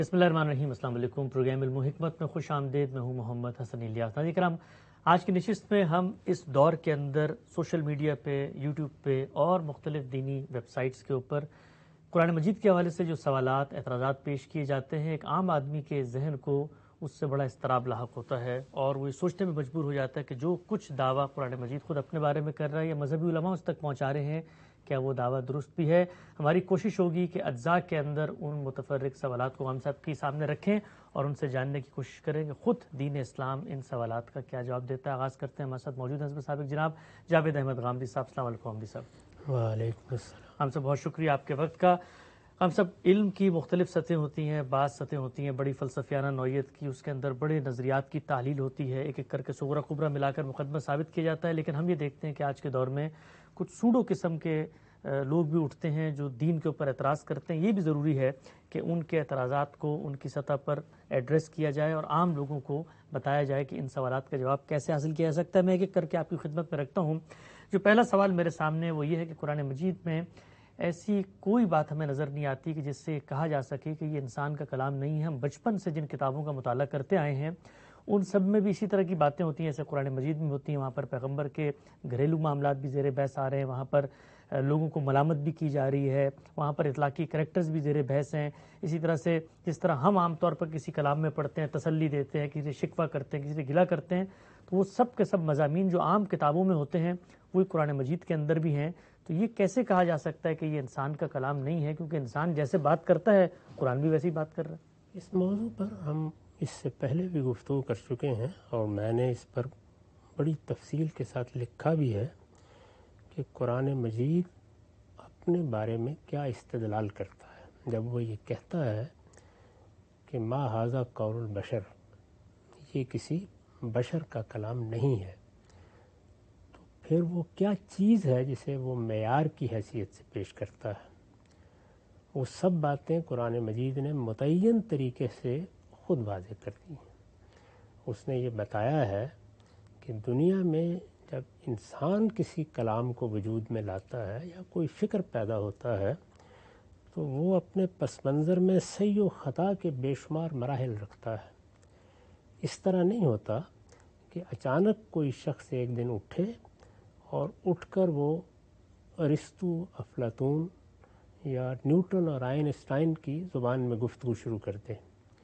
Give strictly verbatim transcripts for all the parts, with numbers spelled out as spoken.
بسم اللہ الرحمن الرحیم۔ السلام علیکم۔ پروگرام علم و حکمت میں خوش آمدید۔ میں ہوں محمد حسن الیاس۔ ناظرین کرام، آج کی نشست میں ہم اس دور کے اندر سوشل میڈیا پہ، یوٹیوب پہ اور مختلف دینی ویب سائٹس کے اوپر قرآن مجید کے حوالے سے جو سوالات، اعتراضات پیش کیے جاتے ہیں، ایک عام آدمی کے ذہن کو اس سے بڑا اضطراب لاحق ہوتا ہے اور وہ یہ سوچنے میں مجبور ہو جاتا ہے کہ جو کچھ دعویٰ قرآن مجید خود اپنے بارے میں کر رہا ہے یا مذہبی علماء اس تک پہنچا رہے ہیں، کیا وہ دعویٰ درست بھی ہے؟ ہماری کوشش ہوگی کہ اجزاء کے اندر ان متفرق سوالات کو ہم سب کے سامنے رکھیں اور ان سے جاننے کی کوشش کریں کہ خود دین اسلام ان سوالات کا کیا جواب دیتا ہے۔ آغاز کرتے ہیں، ہمارے ساتھ موجود ہیں حضرت سابق جناب جاوید احمد غامدی صاحب۔ السلام علیکم غامدی صاحب۔ وعلیکم السلام۔ ہم سب بہت شکریہ آپ کے وقت کا۔ ہم سب علم کی مختلف سطحیں ہوتی ہیں، بعض سطحیں ہوتی ہیں بڑی فلسفیانہ نوعیت کی، اس کے اندر بڑے نظریات کی تحلیل ہوتی ہے، ایک ایک کر کے صغرا کبرا ملا کر مقدمہ ثابت کیا جاتا ہے، لیکن ہم یہ دیکھتے ہیں کہ آج کے دور میں کچھ سوڈو قسم کے لوگ بھی اٹھتے ہیں جو دین کے اوپر اعتراض کرتے ہیں۔ یہ بھی ضروری ہے کہ ان کے اعتراضات کو ان کی سطح پر ایڈریس کیا جائے اور عام لوگوں کو بتایا جائے کہ ان سوالات کا جواب کیسے حاصل کیا جا سکتا ہے۔ میں ایک ایک کر کے آپ کی خدمت میں رکھتا ہوں۔ جو پہلا سوال میرے سامنے ہے وہ یہ ہے کہ قرآن مجید میں ایسی کوئی بات ہمیں نظر نہیں آتی کہ جس سے کہا جا سکے کہ یہ انسان کا کلام نہیں ہے۔ ہم بچپن سے جن کتابوں کا مطالعہ کرتے آئے ہیں ان سب میں بھی اسی طرح کی باتیں ہوتی ہیں جیسے قرآن مجید میں ہوتی ہیں۔ وہاں پر پیغمبر کے گھریلو معاملات بھی زیر بحث آ رہے ہیں، وہاں پر لوگوں کو ملامت بھی کی جا رہی ہے، وہاں پر اطلاقی کریکٹرز بھی زیر بحث ہیں۔ اسی طرح سے جس طرح ہم عام طور پر کسی کلام میں پڑھتے ہیں، تسلی دیتے ہیں، کسی سے شکوہ کرتے ہیں، کسی سے گلہ کرتے ہیں، تو وہ سب کے سب مضامین جو عام کتابوں میں ہوتے ہیں وہی قرآن مجید کے اندر بھی ہیں۔ تو یہ کیسے کہا جا سکتا ہے کہ یہ انسان کا کلام نہیں ہے، کیونکہ انسان جیسے بات کرتا ہے قرآن بھی ویسے ہی بات کر رہا ہے؟ اس موضوع پر ہم اس سے پہلے بھی گفتگو کر چکے ہیں اور میں نے اس پر بڑی تفصیل کے ساتھ لکھا بھی ہے کہ قرآن مجید اپنے بارے میں کیا استدلال کرتا ہے جب وہ یہ کہتا ہے کہ ما ھذا قول البشر، یہ کسی بشر کا کلام نہیں ہے، تو پھر وہ کیا چیز ہے جسے وہ معیار کی حیثیت سے پیش کرتا ہے؟ وہ سب باتیں قرآن مجید نے متعین طریقے سے خود واضح کر دی ہیں۔ اس نے یہ بتایا ہے کہ دنیا میں جب انسان کسی کلام کو وجود میں لاتا ہے یا کوئی فکر پیدا ہوتا ہے تو وہ اپنے پس منظر میں صحیح و خطا کے بے شمار مراحل رکھتا ہے۔ اس طرح نہیں ہوتا کہ اچانک کوئی شخص ایک دن اٹھے اور اٹھ کر وہ ارسطو، افلاطون یا نیوٹن اور آئنسٹائن کی زبان میں گفتگو شروع کر دے۔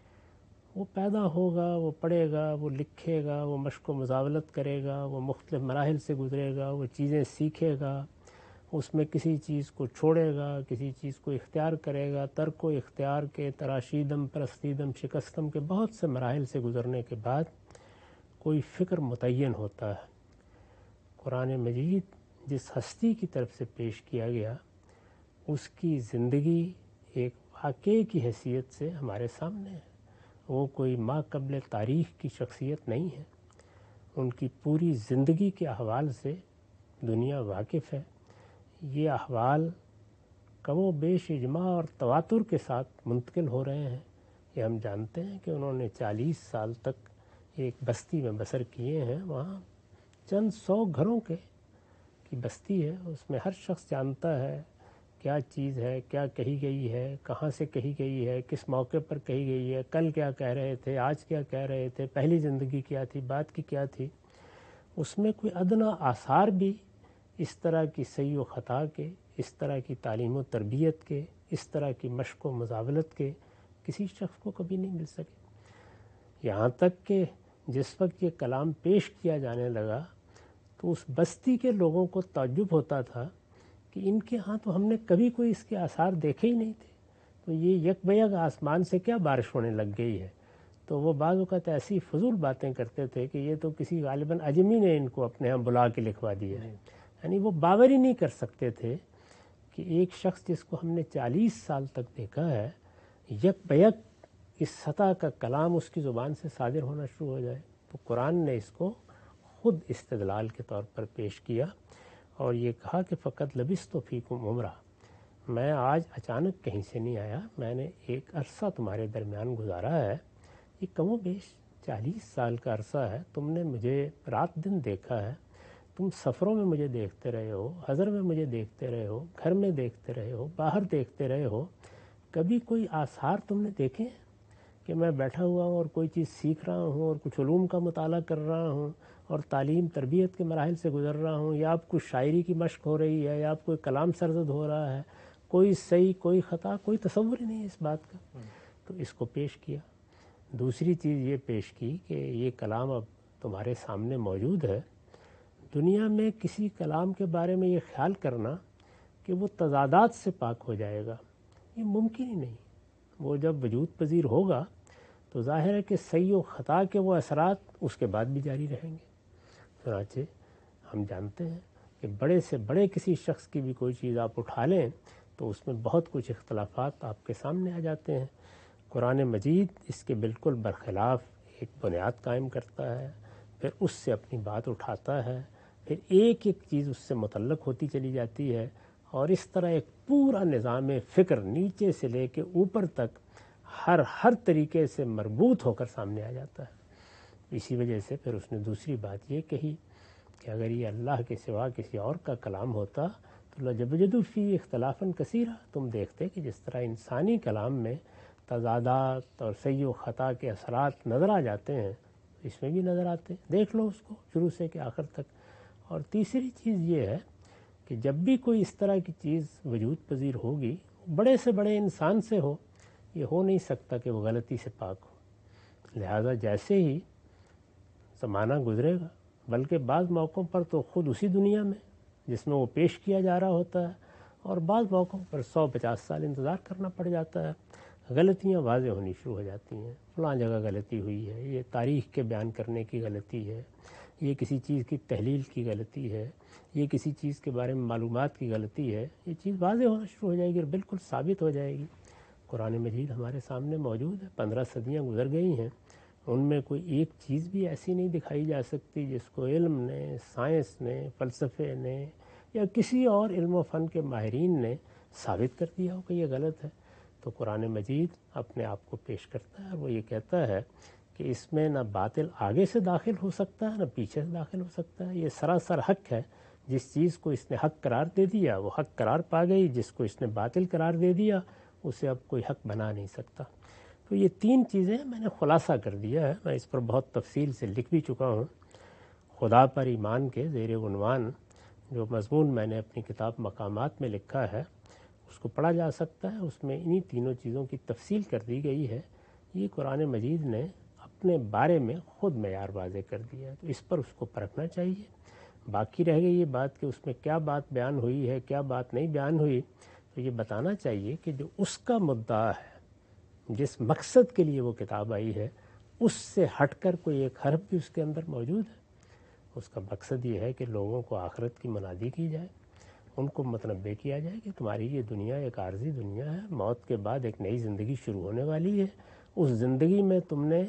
وہ پیدا ہوگا، وہ پڑھے گا، وہ لکھے گا، وہ مشق و مزاولت کرے گا، وہ مختلف مراحل سے گزرے گا، وہ چیزیں سیکھے گا، اس میں کسی چیز کو چھوڑے گا، کسی چیز کو اختیار کرے گا، ترک و اختیار کے، تراشیدم، پرستیدم، شکستم کے بہت سے مراحل سے گزرنے کے بعد کوئی فکر متعین ہوتا ہے۔ قرآن مجید جس ہستی کی طرف سے پیش کیا گیا اس کی زندگی ایک واقعے کی حیثیت سے ہمارے سامنے ہے۔ وہ کوئی ما قبل تاریخ کی شخصیت نہیں ہے، ان کی پوری زندگی کے احوال سے دنیا واقف ہے۔ یہ احوال کم و بیش اجماع اور تواتر کے ساتھ منتقل ہو رہے ہیں۔ یہ ہم جانتے ہیں کہ انہوں نے چالیس سال تک ایک بستی میں بسر کیے ہیں، وہاں چند سو گھروں کے کی بستی ہے، اس میں ہر شخص جانتا ہے کیا چیز ہے، کیا کہی گئی ہے، کہاں سے کہی گئی ہے، کس موقع پر کہی گئی ہے، کل کیا کہہ رہے تھے، آج کیا کہہ رہے تھے، پہلی زندگی کیا تھی، بعد کی کیا تھی۔ اس میں کوئی ادنیٰ آثار بھی اس طرح کی صحیح و خطا کے، اس طرح کی تعلیم و تربیت کے، اس طرح کی مشق و مزاولت کے کسی شخص کو کبھی نہیں مل سکے۔ یہاں تک کہ جس وقت یہ کلام پیش کیا جانے لگا تو اس بستی کے لوگوں کو تعجب ہوتا تھا کہ ان کے ہاں تو ہم نے کبھی کوئی اس کے آثار دیکھے ہی نہیں تھے، تو یہ یک بیک آسمان سے کیا بارش ہونے لگ گئی ہے۔ تو وہ بعض اوقات ایسی فضول باتیں کرتے تھے کہ یہ تو کسی غالباً اجمی نے ان کو اپنے ہاں بلا کے لکھوا دیا ہے۔ یعنی وہ باور ہی نہیں کر سکتے تھے کہ ایک شخص جس کو ہم نے چالیس سال تک دیکھا ہے یک بیک اس سطح کا کلام اس کی زبان سے صادر ہونا شروع ہو جائے۔ تو قرآن نے اس کو خود استدلال کے طور پر پیش کیا اور یہ کہا کہ فقط لبثت فیکم عمرہ، میں آج اچانک کہیں سے نہیں آیا، میں نے ایک عرصہ تمہارے درمیان گزارا ہے، یہ کم و بیش چالیس سال کا عرصہ ہے، تم نے مجھے رات دن دیکھا ہے، تم سفروں میں مجھے دیکھتے رہے ہو، حضر میں مجھے دیکھتے رہے ہو، گھر میں دیکھتے رہے ہو، باہر دیکھتے رہے ہو، کبھی کوئی آثار تم نے دیکھے ہیں؟ کہ میں بیٹھا ہوا ہوں اور کوئی چیز سیکھ رہا ہوں اور کچھ علوم کا مطالعہ کر رہا ہوں اور تعلیم تربیت کے مراحل سے گزر رہا ہوں، یا آپ کو شاعری کی مشق ہو رہی ہے، یا آپ کو کلام سرزد ہو رہا ہے، کوئی صحیح کوئی خطا کوئی تصور ہی نہیں ہے اس بات کا، تو اس کو پیش کیا۔ دوسری چیز یہ پیش کی کہ یہ کلام اب تمہارے سامنے موجود ہے، دنیا میں کسی کلام کے بارے میں یہ خیال کرنا کہ وہ تضادات سے پاک ہو جائے گا، یہ ممکن ہی نہیں۔ وہ جب وجود پذیر ہوگا تو ظاہر ہے کہ صحیح و خطا کے وہ اثرات اس کے بعد بھی جاری رہیں گے۔ چنانچہ ہم جانتے ہیں کہ بڑے سے بڑے کسی شخص کی بھی کوئی چیز آپ اٹھا لیں تو اس میں بہت کچھ اختلافات آپ کے سامنے آ جاتے ہیں۔ قرآن مجید اس کے بالکل برخلاف ایک بنیاد قائم کرتا ہے، پھر اس سے اپنی بات اٹھاتا ہے، پھر ایک ایک چیز اس سے متعلق ہوتی چلی جاتی ہے، اور اس طرح ایک پورا نظام فکر نیچے سے لے کے اوپر تک ہر ہر طریقے سے مربوط ہو کر سامنے آ جاتا ہے۔ اسی وجہ سے پھر اس نے دوسری بات یہ کہی کہ اگر یہ اللہ کے سوا کسی اور کا کلام ہوتا تو لَجَوَجَدُوا فِيهِ اخْتِلَافًا كَثِيرًا، تم دیکھتے کہ جس طرح انسانی کلام میں تضادات اور صحیح و خطا کے اثرات نظر آ جاتے ہیں، اس میں بھی نظر آتے ہیں، دیکھ لو اس کو شروع سے کہ آخر تک۔ اور تیسری چیز یہ ہے کہ جب بھی کوئی اس طرح کی چیز وجود پذیر ہوگی، بڑے سے بڑے انسان سے ہو، یہ ہو نہیں سکتا کہ وہ غلطی سے پاک ہو۔ لہذا جیسے ہی زمانہ گزرے گا، بلکہ بعض موقعوں پر تو خود اسی دنیا میں جس میں وہ پیش کیا جا رہا ہوتا ہے، اور بعض موقعوں پر سو پچاس سال انتظار کرنا پڑ جاتا ہے، غلطیاں واضح ہونی شروع ہو جاتی ہیں۔ فلاں جگہ غلطی ہوئی ہے، یہ تاریخ کے بیان کرنے کی غلطی ہے، یہ کسی چیز کی تحلیل کی غلطی ہے، یہ کسی چیز کے بارے میں معلومات کی غلطی ہے، یہ چیز واضح ہونا شروع ہو جائے گی اور بالکل ثابت ہو جائے گی۔ قرآن مجید ہمارے سامنے موجود ہے، پندرہ صدیاں گزر گئی ہیں، ان میں کوئی ایک چیز بھی ایسی نہیں دکھائی جا سکتی جس کو علم نے، سائنس نے، فلسفے نے یا کسی اور علم و فن کے ماہرین نے ثابت کر دیا ہو کہ یہ غلط ہے۔ تو قرآن مجید اپنے آپ کو پیش کرتا ہے اور وہ یہ کہتا ہے کہ اس میں نہ باطل آگے سے داخل ہو سکتا ہے نہ پیچھے سے داخل ہو سکتا ہے، یہ سراسر حق ہے۔ جس چیز کو اس نے حق قرار دے دیا وہ حق قرار پا گئی، جس کو اس نے باطل قرار دے دیا اسے اب کوئی حق بنا نہیں سکتا۔ تو یہ تین چیزیں میں نے خلاصہ کر دیا ہے، میں اس پر بہت تفصیل سے لکھ بھی چکا ہوں۔ خدا پر ایمان کے زیر عنوان جو مضمون میں نے اپنی کتاب مقامات میں لکھا ہے اس کو پڑھا جا سکتا ہے، اس میں انہی تینوں چیزوں کی تفصیل کر دی گئی ہے۔ یہ قرآن مجید نے اپنے بارے میں خود معیار واضح کر دیا ہے، تو اس پر اس کو پرکھنا چاہیے۔ باقی رہ گئی یہ بات کہ اس میں کیا بات بیان ہوئی ہے، کیا بات نہیں بیان ہوئی، تو یہ بتانا چاہیے کہ جو اس کا مدعا ہے، جس مقصد کے لیے وہ کتاب آئی ہے، اس سے ہٹ کر کوئی ایک حرف بھی اس کے اندر موجود ہے۔ اس کا مقصد یہ ہے کہ لوگوں کو آخرت کی منادی کی جائے، ان کو متنبہ کیا جائے کہ تمہاری یہ دنیا ایک عارضی دنیا ہے، موت کے بعد ایک نئی زندگی شروع ہونے والی ہے، اس زندگی میں تم نے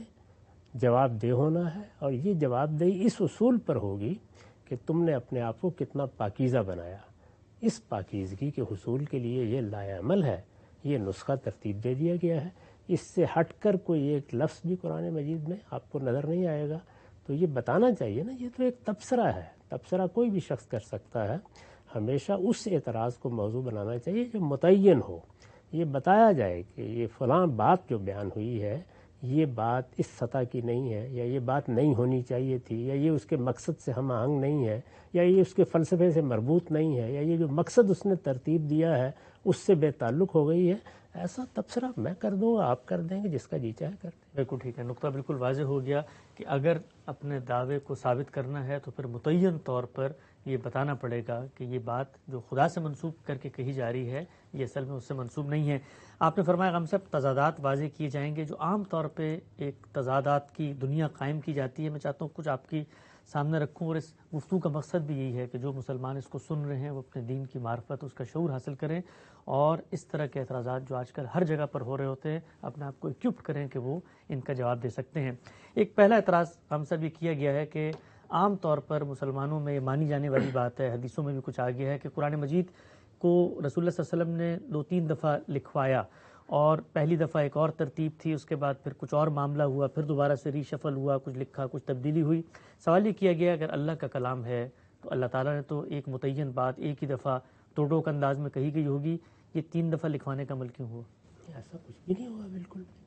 جواب دہ ہونا ہے، اور یہ جواب دہی اس اصول پر ہوگی کہ تم نے اپنے آپ کو کتنا پاکیزہ بنایا۔ اس پاکیزگی کے حصول کے لیے یہ لائعمل ہے، یہ نسخہ ترتیب دے دیا گیا ہے۔ اس سے ہٹ کر کوئی ایک لفظ بھی قرآن مجید میں آپ کو نظر نہیں آئے گا۔ تو یہ بتانا چاہیے نا، یہ تو ایک تبصرہ ہے، تبصرہ کوئی بھی شخص کر سکتا ہے۔ ہمیشہ اس اعتراض کو موضوع بنانا چاہیے جو متعین ہو، یہ بتایا جائے کہ یہ فلاں بات جو بیان ہوئی ہے یہ بات اس سطح کی نہیں ہے، یا یہ بات نہیں ہونی چاہیے تھی، یا یہ اس کے مقصد سے ہم آہنگ نہیں ہے، یا یہ اس کے فلسفے سے مربوط نہیں ہے، یا یہ جو مقصد اس نے ترتیب دیا ہے اس سے بے تعلق ہو گئی ہے۔ ایسا تبصرہ میں کر دوں گا، آپ کر دیں گے، جس کا جی چاہے کر دیں۔ بالکل ٹھیک ہے، نقطہ بالکل واضح ہو گیا کہ اگر اپنے دعوے کو ثابت کرنا ہے تو پھر متعین طور پر یہ بتانا پڑے گا کہ یہ بات جو خدا سے منسوب کر کے کہی جا رہی ہے یہ اصل میں اس سے منسوب نہیں ہے۔ آپ نے فرمایا ہم سب تضادات واضح کیے جائیں گے، جو عام طور پہ ایک تضادات کی دنیا قائم کی جاتی ہے۔ میں چاہتا ہوں کچھ آپ کی سامنے رکھوں، اور اس گفتگو کا مقصد بھی یہی ہے کہ جو مسلمان اس کو سن رہے ہیں وہ اپنے دین کی معرفت، اس کا شعور حاصل کریں، اور اس طرح کے اعتراضات جو آج کل ہر جگہ پر ہو رہے ہوتے ہیں اپنے آپ کو اکوپ کریں کہ وہ ان کا جواب دے سکتے ہیں۔ ایک پہلا اعتراض ہم سب یہ کیا گیا ہے کہ عام طور پر مسلمانوں میں یہ مانی جانے والی بات ہے، حدیثوں میں بھی کچھ آ گیا ہے کہ قرآن مجید کو رسول اللہ صلی اللہ علیہ وسلم نے دو تین دفعہ لکھوایا، اور پہلی دفعہ ایک اور ترتیب تھی، اس کے بعد پھر کچھ اور معاملہ ہوا، پھر دوبارہ سے ری شفل ہوا، کچھ لکھا، کچھ تبدیلی ہوئی۔ سوال یہ کیا گیا اگر اللہ کا کلام ہے تو اللہ تعالیٰ نے تو ایک متعین بات ایک ہی دفعہ توڑ ٹوک انداز میں کہی گئی ہوگی، یہ تین دفعہ لکھوانے کا عمل کیوں ہوا؟ ایسا کچھ بھی نہیں ہوا، بالکل۔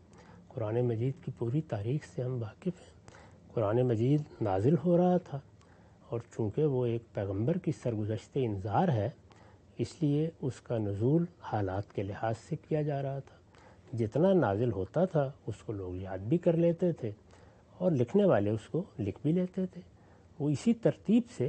قرآن مجید کی پوری تاریخ سے ہم واقف ہیں۔ قرآن مجید نازل ہو رہا تھا اور چونکہ وہ ایک پیغمبر کی سرگزشت انذار ہے اس لیے اس کا نزول حالات کے لحاظ سے کیا جا رہا تھا۔ جتنا نازل ہوتا تھا اس کو لوگ یاد بھی کر لیتے تھے اور لکھنے والے اس کو لکھ بھی لیتے تھے، وہ اسی ترتیب سے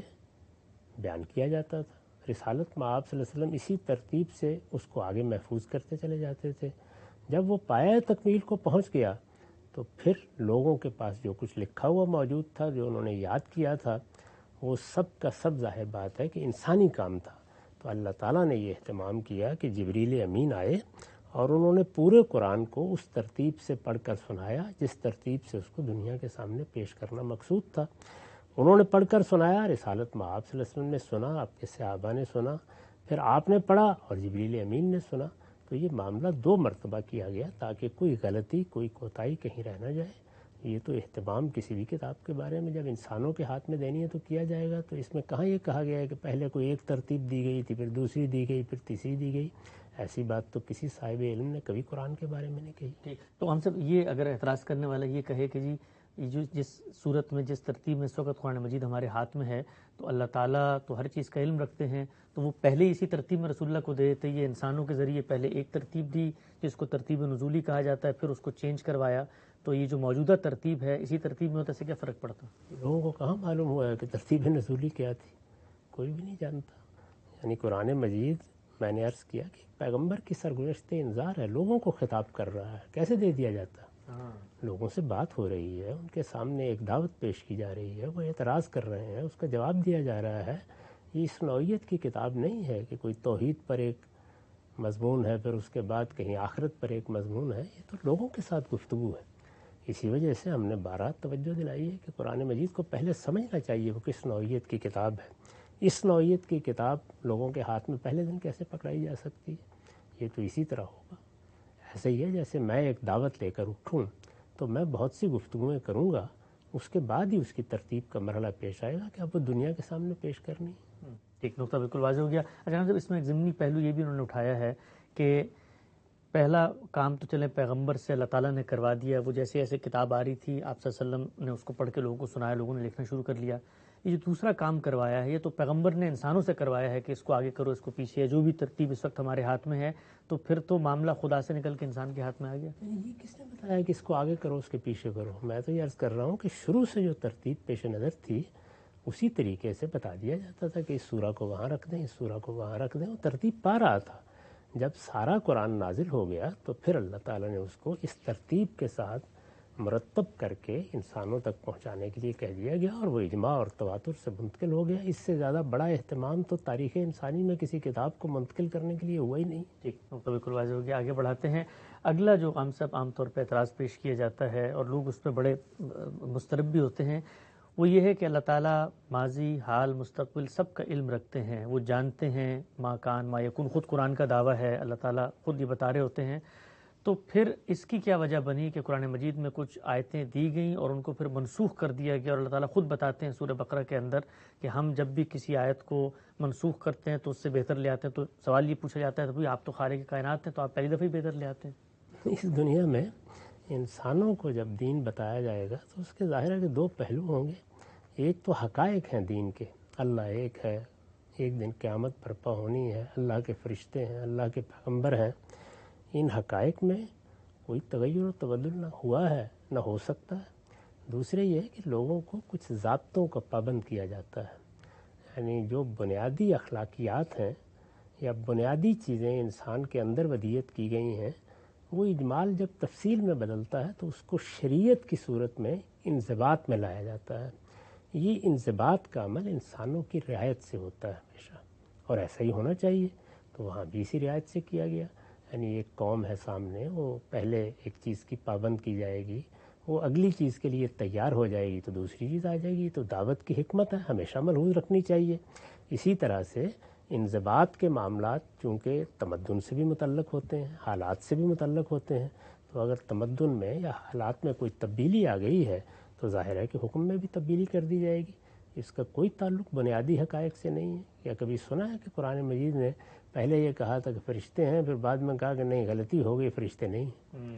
بیان کیا جاتا تھا۔ رسالت مآب صلی اللہ علیہ وسلم اسی ترتیب سے اس کو آگے محفوظ کرتے چلے جاتے تھے۔ جب وہ پایۂ تکمیل کو پہنچ گیا تو پھر لوگوں کے پاس جو کچھ لکھا ہوا موجود تھا، جو انہوں نے یاد کیا تھا، وہ سب کا سب ظاہر بات ہے کہ انسانی کام تھا۔ تو اللہ تعالیٰ نے یہ اہتمام کیا کہ جبریل امین آئے اور انہوں نے پورے قرآن کو اس ترتیب سے پڑھ کر سنایا جس ترتیب سے اس کو دنیا کے سامنے پیش کرنا مقصود تھا۔ انہوں نے پڑھ کر سنایا، رسالت مآب صلی اللہ علیہ وسلم نے سنا، آپ کے صحابہ نے سنا، پھر آپ نے پڑھا اور جبریل امین نے سنا۔ تو یہ معاملہ دو مرتبہ کیا گیا تاکہ کوئی غلطی، کوئی کوتاہی کہیں رہ نہ جائے۔ یہ تو اہتمام کسی بھی کتاب کے بارے میں جب انسانوں کے ہاتھ میں دینی ہے تو کیا جائے گا، تو اس میں کہاں یہ کہا گیا ہے کہ پہلے کوئی ایک ترتیب دی گئی تھی، پھر دوسری دی گئی، پھر تیسری دی گئی۔ ایسی بات تو کسی صاحب علم نے کبھی قرآن کے بارے میں نہیں کہی۔ ٹھیک، تو ہم سب یہ اگر اعتراض کرنے والا یہ کہے کہ جی یہ جو جس صورت میں جس ترتیب میں اس وقت قرآن مجید ہمارے ہاتھ میں ہے تو اللہ تعالیٰ تو ہر چیز کا علم رکھتے ہیں، تو وہ پہلے اسی ترتیب میں رسول اللہ کو دے دیتے، یہ انسانوں کے ذریعے پہلے ایک ترتیب دی جس کو ترتیب نزولی کہا جاتا ہے، پھر اس کو چینج کروایا، تو یہ جو موجودہ ترتیب ہے اسی ترتیب میں ہوتا ہے، اس سے کیا فرق پڑتا؟ لوگوں کو کہاں معلوم ہوا ہے کہ ترتیب نزولی کیا تھی؟ کوئی بھی نہیں جانتا۔ یعنی قرآن مجید میں نے عرض کیا کہ پیغمبر کی سرگزشت انذار ہے، لوگوں کو خطاب کر رہا ہے، کیسے دے دیا جاتا؟ لوگوں سے بات ہو رہی ہے، ان کے سامنے ایک دعوت پیش کی جا رہی ہے، وہ اعتراض کر رہے ہیں، اس کا جواب دیا جا رہا ہے۔ یہ اس نوعیت کی کتاب نہیں ہے کہ کوئی توحید پر ایک مضمون ہے پھر اس کے بعد کہیں آخرت پر ایک مضمون ہے، یہ تو لوگوں کے ساتھ گفتگو ہے۔ اسی وجہ سے ہم نے بارہ توجہ دلائی ہے کہ قرآن مجید کو پہلے سمجھنا چاہیے وہ کس نوعیت کی کتاب ہے۔ اس نوعیت کی کتاب لوگوں کے ہاتھ میں پہلے دن کیسے پکڑائی جا سکتی ہے؟ یہ تو اسی طرح ہوگا، ایسے ہی ہے جیسے میں ایک دعوت لے کر اٹھوں تو میں بہت سی گفتگویں کروں گا، اس کے بعد ہی اس کی ترتیب کا مرحلہ پیش آئے گا کہ اب وہ دنیا کے سامنے پیش کرنی ہے۔ ایک نقطہ بالکل واضح ہو گیا۔ اچھا صاحب، اس میں ایک ضمنی پہلو یہ بھی انہوں نے اٹھایا ہے کہ پہلا کام تو چلے پیغمبر سے اللہ تعالیٰ نے کروا دیا، وہ جیسے ایسے کتاب آ رہی تھی آپ صلی اللہ علیہ وسلم نے اس کو پڑھ کے لوگوں کو سنایا، لوگوں نے لکھنا شروع کر لیا۔ یہ جو دوسرا کام کروایا ہے یہ تو پیغمبر نے انسانوں سے کروایا ہے کہ اس کو آگے کرو، اس کو پیچھے، جو بھی ترتیب اس وقت ہمارے ہاتھ میں ہے، تو پھر تو معاملہ خدا سے نکل کے انسان کے ہاتھ میں آ گیا۔ یہ کس نے بتایا کہ اس کو آگے کرو اس کے پیچھے کرو؟ میں تو یہ عرض کر رہا ہوں کہ شروع سے جو ترتیب پیش نظر تھی اسی طریقے سے بتا دیا جاتا تھا کہ اس سورہ کو وہاں رکھ دیں، اس سورہ کو وہاں رکھ دیں، وہ ترتیب پا رہا تھا۔ جب سارا قرآن نازل ہو گیا تو پھر اللہ تعالیٰ نے اس کو اس ترتیب کے ساتھ مرتب کر کے انسانوں تک پہنچانے کے لیے کہہ دیا گیا اور وہ اجماع اور تواتر سے منتقل ہو گیا۔ اس سے زیادہ بڑا اہتمام تو تاریخ انسانی میں کسی کتاب کو منتقل کرنے کے لیے ہوا ہی نہیں۔ ٹھیک، تو بالکل واضح ہو گیا۔ آگے بڑھاتے ہیں۔ اگلا جو عام سب عام طور پہ اعتراض پیش کیا جاتا ہے اور لوگ اس پہ بڑے مضطرب بھی ہوتے ہیں، وہ یہ ہے کہ اللہ تعالیٰ ماضی، حال، مستقبل سب کا علم رکھتے ہیں، وہ جانتے ہیں ما کان ما یکون، خود قرآن کا دعویٰ ہے، اللہ تعالیٰ خود یہ بتا رہے ہوتے ہیں۔ تو پھر اس کی کیا وجہ بنی کہ قرآن مجید میں کچھ آیتیں دی گئیں اور ان کو پھر منسوخ کر دیا گیا، اور اللہ تعالیٰ خود بتاتے ہیں سورہ بقرہ کے اندر کہ ہم جب بھی کسی آیت کو منسوخ کرتے ہیں تو اس سے بہتر لے آتے ہیں۔ تو سوال یہ پوچھا جاتا ہے تو بھئی آپ تو خالق کائنات ہیں، تو آپ پہلی دفعہ ہی بہتر لے آتے ہیں۔ اس دنیا میں انسانوں کو جب دین بتایا جائے گا تو اس کے ظاہر ہے کہ دو پہلو ہوں گے۔ ایک تو حقائق ہیں دین کے، اللہ ایک ہے، ایک دن قیامت برپا ہونی ہے، اللہ کے فرشتے ہیں، اللہ کے پیغمبر ہیں، ان حقائق میں کوئی تغیر و تبدل نہ ہوا ہے نہ ہو سکتا ہے۔ دوسرے یہ ہے کہ لوگوں کو کچھ ضابطوں کا پابند کیا جاتا ہے، یعنی جو بنیادی اخلاقیات ہیں یا بنیادی چیزیں انسان کے اندر ودیت کی گئی ہیں، وہ اجمال جب تفصیل میں بدلتا ہے تو اس کو شریعت کی صورت میں انضباط میں لایا جاتا ہے۔ یہ انضباط کا عمل انسانوں کی رعایت سے ہوتا ہے ہمیشہ، اور ایسا ہی ہونا چاہیے۔ تو وہاں بھی اسی رعایت سے کیا گیا، یعنی ایک قوم ہے سامنے، وہ پہلے ایک چیز کی پابند کی جائے گی، وہ اگلی چیز کے لیے تیار ہو جائے گی تو دوسری چیز آ جائے گی۔ تو دعوت کی حکمت ہے، ہمیشہ ملحوظ رکھنی چاہیے۔ اسی طرح سے انضباط کے معاملات چونکہ تمدن سے بھی متعلق ہوتے ہیں، حالات سے بھی متعلق ہوتے ہیں، تو اگر تمدن میں یا حالات میں کوئی تبدیلی آ گئی ہے تو ظاہر ہے کہ حکم میں بھی تبدیلی کر دی جائے گی۔ اس کا کوئی تعلق بنیادی حقائق سے نہیں ہے۔ یا کبھی سنا ہے کہ قرآن مجید نے پہلے یہ کہا تھا کہ فرشتے ہیں، پھر بعد میں کہا کہ نہیں غلطی ہو گئی، فرشتے نہیں ہیں؟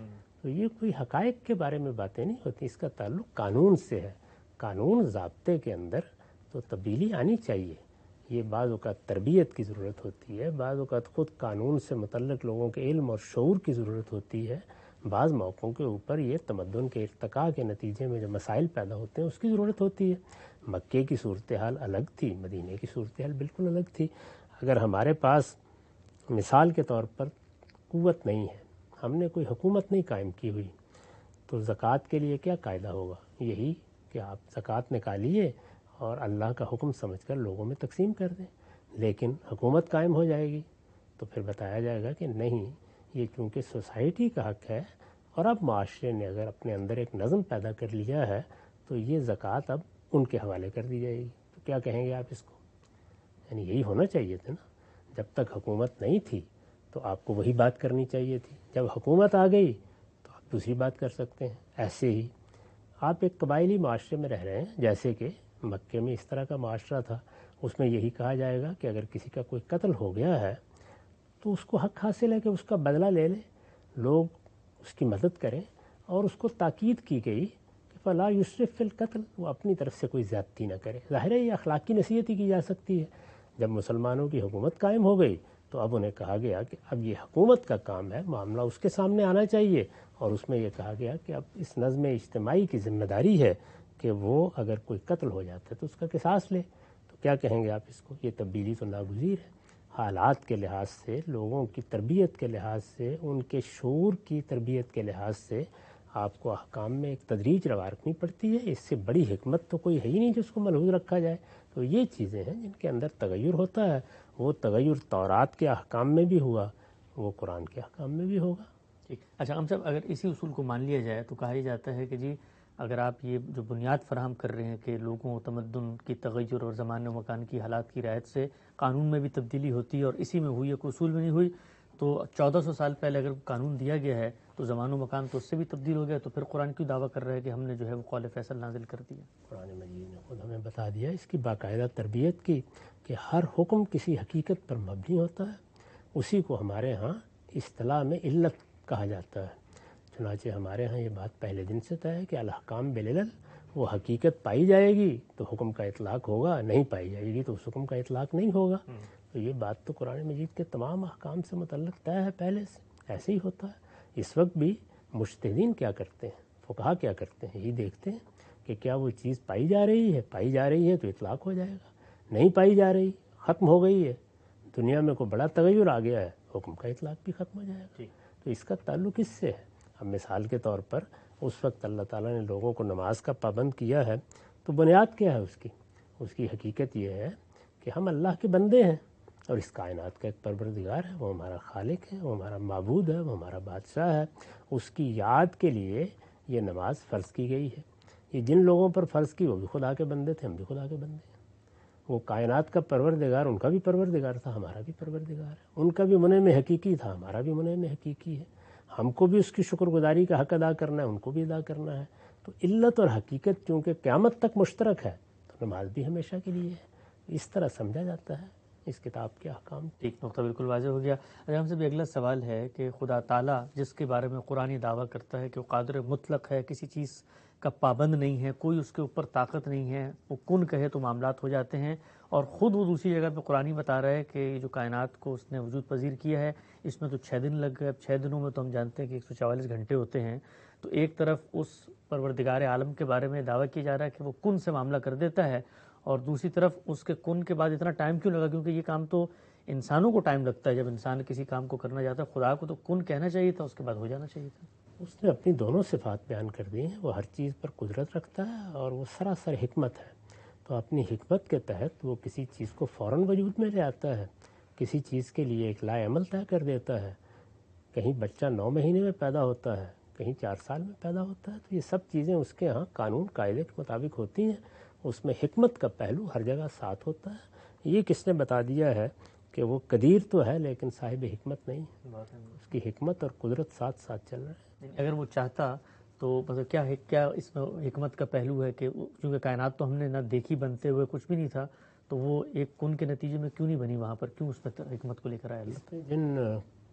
تو یہ کوئی حقائق کے بارے میں باتیں نہیں ہوتی، اس کا تعلق قانون سے ہے. قانون ضابطے کے اندر تو تبدیلی آنی چاہیے. یہ بعض اوقات تربیت کی ضرورت ہوتی ہے، بعض اوقات خود قانون سے متعلق لوگوں کے علم اور شعور کی ضرورت ہوتی ہے، بعض موقعوں کے اوپر یہ تمدن کے ارتقاء کے نتیجے میں جو مسائل پیدا ہوتے ہیں اس کی ضرورت ہوتی ہے. مکے کی صورتحال الگ تھی، مدینے کی صورتحال بالکل الگ تھی. اگر ہمارے پاس مثال کے طور پر قوت نہیں ہے، ہم نے کوئی حکومت نہیں قائم کی ہوئی، تو زکوٰۃ کے لیے کیا قاعدہ ہوگا؟ یہی کہ آپ زکوٰۃ نکالیے اور اللہ کا حکم سمجھ کر لوگوں میں تقسیم کر دیں. لیکن حکومت قائم ہو جائے گی تو پھر بتایا جائے گا کہ نہیں، یہ چونکہ سوسائٹی کا حق ہے اور اب معاشرے نے اگر اپنے اندر ایک نظم پیدا کر لیا ہے تو یہ زکوٰۃ اب ان کے حوالے کر دی جائے گی. تو کیا کہیں گے آپ اس کو؟ یعنی یہی ہونا چاہیے تھا نا. جب تک حکومت نہیں تھی تو آپ کو وہی بات کرنی چاہیے تھی، جب حکومت آ گئی تو آپ دوسری بات کر سکتے ہیں. ایسے ہی آپ ایک قبائلی معاشرے میں رہ رہے ہیں، جیسے کہ مکے میں اس طرح کا معاشرہ تھا، اس میں یہی کہا جائے گا کہ اگر کسی کا کوئی قتل ہو گیا ہے تو اس کو حق حاصل ہے کہ اس کا بدلہ لے لے، لوگ اس کی مدد کریں. اور اس کو تاکید کی گئی کہ فلا یسرف فی القتل، وہ اپنی طرف سے کوئی زیادتی نہ کرے. ظاہر ہے یہ اخلاقی نصیحت ہی کی جا سکتی ہے. جب مسلمانوں کی حکومت قائم ہو گئی تو اب انہیں کہا گیا کہ اب یہ حکومت کا کام ہے، معاملہ اس کے سامنے آنا چاہیے، اور اس میں یہ کہا گیا کہ اب اس نظم اجتماعی کی ذمہ داری ہے کہ وہ اگر کوئی قتل ہو جاتا ہے تو اس کا قصاص لے. تو کیا کہیں گے آپ اس کو؟ یہ تبدیلی تو ناگزیر ہے. حالات کے لحاظ سے، لوگوں کی تربیت کے لحاظ سے، ان کے شعور کی تربیت کے لحاظ سے آپ کو احکام میں ایک تدریج روا رکھنی پڑتی ہے. اس سے بڑی حکمت تو کوئی ہے ہی نہیں جس کو ملحوظ رکھا جائے. تو یہ چیزیں ہیں جن کے اندر تغیر ہوتا ہے. وہ تغیر تورات کے احکام میں بھی ہوا، وہ قرآن کے احکام میں بھی ہوگا. ٹھیک. اچھا ہم صاحب، اگر اسی اصول کو مان لیا جائے تو کہا ہی جاتا ہے کہ جی اگر آپ یہ جو بنیاد فراہم کر رہے ہیں کہ لوگوں تمدن کی تغیر اور زمانے و مکان کی حالات کی رعایت سے قانون میں بھی تبدیلی ہوتی ہے اور اسی میں ہوئی ہے، کوئی اصول میں نہیں ہوئی، تو چودہ سو سال پہلے اگر قانون دیا گیا ہے تو زمان و مکان تو اس سے بھی تبدیل ہو گیا، تو پھر قرآن کیوں دعویٰ کر رہا ہے کہ ہم نے جو ہے وہ قول فیصل نازل کر دیا؟ قرآن مجید نے خود ہمیں بتا دیا اس کی باقاعدہ تربیت کی کہ ہر حکم کسی حقیقت پر مبنی ہوتا ہے. اسی کو ہمارے ہاں اصطلاح میں علت کہا جاتا ہے. چنانچہ ہمارے ہاں یہ بات پہلے دن سے طے ہے کہ الاحکام بالعلل، وہ حقیقت پائی جائے گی تو حکم کا اطلاق ہوگا، نہیں پائی جائے گی تو اس حکم کا اطلاق نہیں ہوگا. تو یہ بات تو قرآن مجید کے تمام احکام سے متعلق طے ہے پہلے سے. ایسے ہی ہوتا ہے. اس وقت بھی مجتہدین کیا کرتے ہیں، فقہا کیا کرتے ہیں، یہی دیکھتے ہیں کہ کیا وہ چیز پائی جا رہی ہے، پائی جا رہی ہے تو اطلاق ہو جائے گا، نہیں پائی جا رہی، ختم ہو گئی ہے، دنیا میں کوئی بڑا تغیر آ گیا ہے، حکم کا اطلاق بھی ختم ہو جائے گا. تو اس کا تعلق اس سے ہے. اب مثال کے طور پر اس وقت اللہ تعالیٰ نے لوگوں کو نماز کا پابند کیا ہے تو بنیاد کیا ہے اس کی؟ اس کی حقیقت یہ ہے کہ ہم اللہ کے بندے ہیں اور اس کائنات کا ایک پروردگار ہے، وہ ہمارا خالق ہے، وہ ہمارا معبود ہے، وہ ہمارا بادشاہ ہے. اس کی یاد کے لیے یہ نماز فرض کی گئی ہے. یہ جن لوگوں پر فرض کی وہ بھی خدا کے بندے تھے، ہم بھی خدا کے بندے ہیں. وہ کائنات کا پروردگار ان کا بھی پروردگار تھا، ہمارا بھی پروردگار ہے. ان کا بھی منعم حقیقی تھا، ہمارا بھی منعم حقیقی ہے. ہم کو بھی اس کی شکر گزاری کا حق ادا کرنا ہے، ان کو بھی ادا کرنا ہے. تو علت اور حقیقت چونکہ قیامت تک مشترک ہے تو نماز بھی ہمیشہ کے لیے ہے. اس طرح سمجھا جاتا ہے اس کتاب کے احکام. ایک نقطہ بالکل واضح ہو گیا. اگر ہم سے بھی اگلا سوال ہے کہ خدا تعالیٰ جس کے بارے میں قرآن دعویٰ کرتا ہے کہ وہ قادر مطلق ہے، کسی چیز کا پابند نہیں ہے، کوئی اس کے اوپر طاقت نہیں ہے، وہ کن کہے تو معاملات ہو جاتے ہیں، اور خود وہ دوسری جگہ پہ قرآن بتا رہا ہے کہ یہ جو کائنات کو اس نے وجود پذیر کیا ہے اس میں تو چھ دن لگ گئے. اب چھ دنوں میں تو ہم جانتے ہیں کہ ایک سو چوالیس گھنٹے ہوتے ہیں. تو ایک طرف اس پروردگار عالم کے بارے میں دعویٰ کیا جا رہا ہے کہ وہ کن سے معاملہ کر دیتا ہے، اور دوسری طرف اس کے کن کے بعد اتنا ٹائم کیوں لگا؟ کیونکہ یہ کام تو انسانوں کو ٹائم لگتا ہے. جب انسان کسی کام کو کرنا چاہتا ہے، خدا کو تو کن کہنا چاہیے تھا، اس کے بعد ہو جانا چاہیے تھا. اس نے اپنی دونوں صفات بیان کر دی ہیں. وہ ہر چیز پر قدرت رکھتا ہے اور وہ سراسر حکمت ہے. تو اپنی حکمت کے تحت وہ کسی چیز کو فوراً وجود میں لے آتا ہے، کسی چیز کے لیے ایک لائے عمل طے کر دیتا ہے. کہیں بچہ نو مہینے میں پیدا ہوتا ہے، کہیں چار سال میں پیدا ہوتا ہے. تو یہ سب چیزیں اس کے ہاں قانون قاعدے کے مطابق ہوتی ہیں. اس میں حکمت کا پہلو ہر جگہ ساتھ ہوتا ہے. یہ کس نے بتا دیا ہے کہ وہ قدیر تو ہے لیکن صاحب حکمت نہیں ہے. اس کی حکمت اور قدرت ساتھ ساتھ چل رہے ہیں. اگر وہ چاہتا تو مطلب کیا ہے، کیا اس میں حکمت کا پہلو ہے کہ چونکہ کائنات تو ہم نے نہ دیکھی، بنتے ہوئے کچھ بھی نہیں تھا، تو وہ ایک کن کے نتیجے میں کیوں نہیں بنی وہاں پر؟ کیوں اس میں حکمت کو لے کر آیا اللہ؟ جن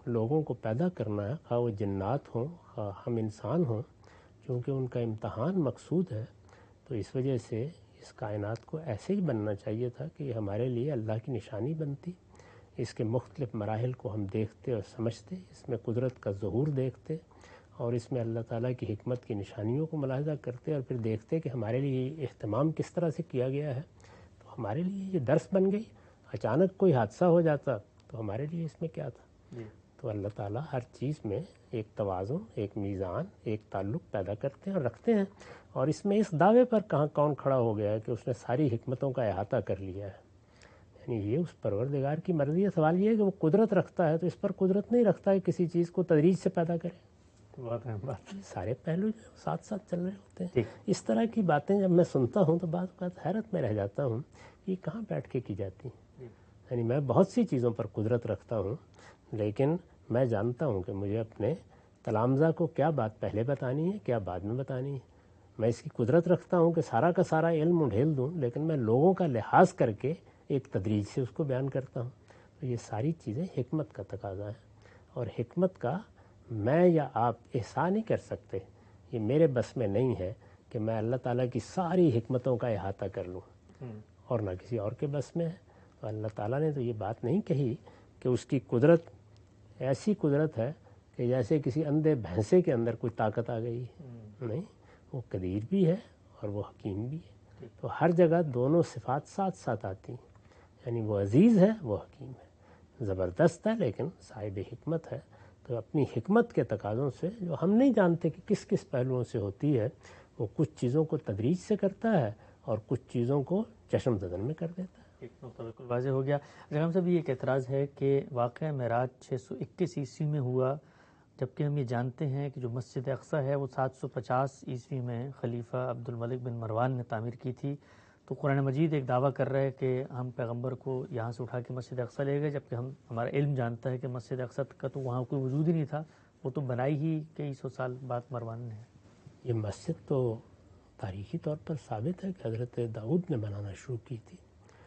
لوگوں کو پیدا کرنا ہے، خواہ وہ جنات ہوں خواہ ہم انسان ہوں، چونکہ ان کا امتحان مقصود ہے، تو اس وجہ سے اس کائنات کو ایسے ہی بننا چاہیے تھا کہ یہ ہمارے لیے اللہ کی نشانی بنتی، اس کے مختلف مراحل کو ہم دیکھتے اور سمجھتے، اس میں قدرت کا ظہور دیکھتے اور اس میں اللہ تعالیٰ کی حکمت کی نشانیوں کو ملاحظہ کرتے اور پھر دیکھتے کہ ہمارے لیے اہتمام کس طرح سے کیا گیا ہے، تو ہمارے لیے یہ درس بن گئی۔ اچانک کوئی حادثہ ہو جاتا تو ہمارے لیے اس میں کیا تھا؟ جی۔ تو اللہ تعالیٰ ہر چیز میں ایک توازن، ایک میزان، ایک تعلق پیدا کرتے ہیں اور رکھتے ہیں، اور اس میں اس دعوے پر کہاں کون کھڑا ہو گیا ہے کہ اس نے ساری حکمتوں کا احاطہ کر لیا ہے؟ یعنی یہ اس پروردگار کی مرضی ہے۔ سوال یہ ہے کہ وہ قدرت رکھتا ہے تو اس پر قدرت نہیں رکھتا ہے کسی چیز کو تدریج سے پیدا کرے۔ بات ہے بات سارے پہلو جو ساتھ ساتھ چل رہے ہوتے ہیں۔ ٹھیک۔ اس طرح کی باتیں جب میں سنتا ہوں تو بعض اوقات حیرت میں رہ جاتا ہوں کہ یہ کہاں بیٹھ کے کی جاتی ہیں۔ یعنی میں بہت سی چیزوں پر قدرت رکھتا ہوں، لیکن میں جانتا ہوں کہ مجھے اپنے تلامذہ کو کیا بات پہلے بتانی ہے، کیا بعد میں بتانی ہے۔ میں اس کی قدرت رکھتا ہوں کہ سارا کا سارا علم اڈھیل دوں، لیکن میں لوگوں کا لحاظ کر کے ایک تدریج سے اس کو بیان کرتا ہوں۔ تو یہ ساری چیزیں حکمت کا تقاضا ہے، اور حکمت کا میں یا آپ احسان نہیں کر سکتے۔ یہ میرے بس میں نہیں ہے کہ میں اللہ تعالیٰ کی ساری حکمتوں کا احاطہ کر لوں، اور نہ کسی اور کے بس میں ہے۔ تو اللہ تعالیٰ نے تو یہ بات نہیں کہی کہ اس کی قدرت ایسی قدرت ہے کہ جیسے کسی اندھے بھینسے کے اندر کوئی طاقت آ گئی ہے۔ نہیں، وہ قدیر بھی ہے اور وہ حکیم بھی ہے۔ تو ہر جگہ دونوں صفات ساتھ ساتھ آتی ہیں، یعنی وہ عزیز ہے، وہ حکیم ہے، زبردست ہے لیکن صاحب حکمت ہے۔ تو اپنی حکمت کے تقاضوں سے جو ہم نہیں جانتے کہ کس کس پہلوؤں سے ہوتی ہے، وہ کچھ چیزوں کو تدریج سے کرتا ہے اور کچھ چیزوں کو چشم زدن میں کر دیتا ہے۔ ایک نقطہ بالکل واضح ہو گیا۔ جناب صاحب، یہ ایک اعتراض ہے کہ واقعہ معراج چھ سو اکیس عیسوی میں ہوا، جبکہ ہم یہ جانتے ہیں کہ جو مسجد اقصیٰ ہے وہ سات سو پچاس عیسوی میں خلیفہ عبد الملک بن مروان نے تعمیر کی تھی۔ تو قرآن مجید ایک دعویٰ کر رہا ہے کہ ہم پیغمبر کو یہاں سے اٹھا کے مسجد اقصیٰ لے گئے، جبکہ ہم ہمارا علم جانتا ہے کہ مسجد اقصیٰ کا تو وہاں کوئی وجود ہی نہیں تھا، وہ تو بنائی ہی کئی سو سال بعد مروان نے۔ یہ مسجد تو تاریخی طور پر ثابت ہے کہ حضرت داؤد نے بنانا شروع کی تھی،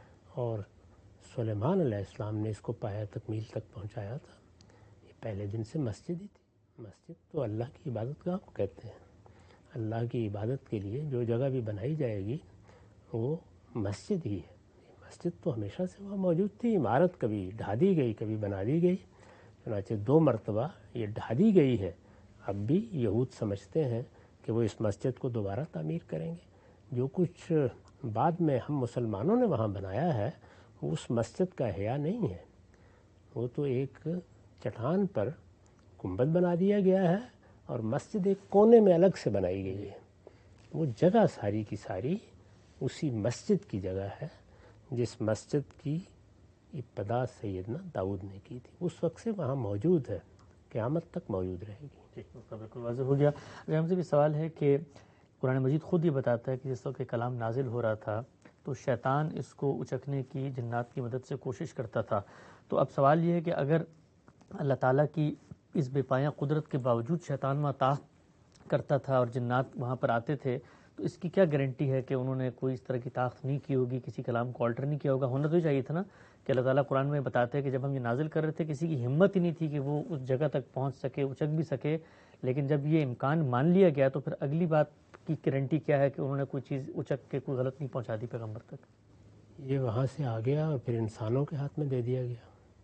اور سلیمان علیہ السلام نے اس کو پایہ تکمیل تک پہنچایا تھا۔ یہ پہلے دن سے مسجد ہی تھی۔ مسجد تو اللہ کی عبادت گاہ کو کہتے ہیں۔ اللہ کی عبادت کے لیے جو جگہ بھی بنائی جائے گی وہ مسجد ہی ہے۔ مسجد تو ہمیشہ سے وہاں موجود تھی، عمارت کبھی ڈھا دی گئی کبھی بنا دی گئی، چنانچہ دو مرتبہ یہ ڈھا دی گئی ہے۔ اب بھی یہود سمجھتے ہیں کہ وہ اس مسجد کو دوبارہ تعمیر کریں گے۔ جو کچھ بعد میں ہم مسلمانوں نے وہاں بنایا ہے وہ اس مسجد کا احیاء نہیں ہے، وہ تو ایک چٹان پر گنبد بنا دیا گیا ہے اور مسجد ایک کونے میں الگ سے بنائی گئی ہے۔ وہ جگہ ساری کی ساری اسی مسجد کی جگہ ہے جس مسجد کی ابتدا سیدنا داؤد نے کی تھی، اس وقت سے وہاں موجود ہے، قیامت تک موجود رہے گی۔ ٹھیک، بالکل واضح ہو گیا۔ ہم سے بھی سوال ہے کہ قرآن مجید خود یہ بتاتا ہے کہ جس وقت کلام نازل ہو رہا تھا تو شیطان اس کو اچکنے کی جنات کی مدد سے کوشش کرتا تھا۔ تو اب سوال یہ ہے کہ اگر اللہ تعالیٰ کی اس بے پایہ قدرت کے باوجود شیطان وہاں طاقت کرتا تھا اور جنات وہاں پر آتے تھے، تو اس کی کیا گارنٹی ہے کہ انہوں نے کوئی اس طرح کی طاقت نہیں کی ہوگی، کسی کلام کو آلٹر نہیں کیا ہوگا؟ ہونا تو چاہیے تھا نا کہ اللہ تعالیٰ قرآن میں بتاتے ہیں کہ جب ہم یہ نازل کر رہے تھے کسی کی ہمت ہی نہیں تھی کہ وہ اس جگہ تک پہنچ سکے، اچک بھی سکے، لیکن جب یہ امکان مان لیا گیا تو پھر اگلی بات کی گارنٹی کیا ہے کہ انہوں نے کوئی چیز اچک کے کوئی غلط نہیں پہنچا دی پیغمبر تک؟ یہ وہاں سے آ گیا اور پھر انسانوں کے ہاتھ میں دے دیا گیا۔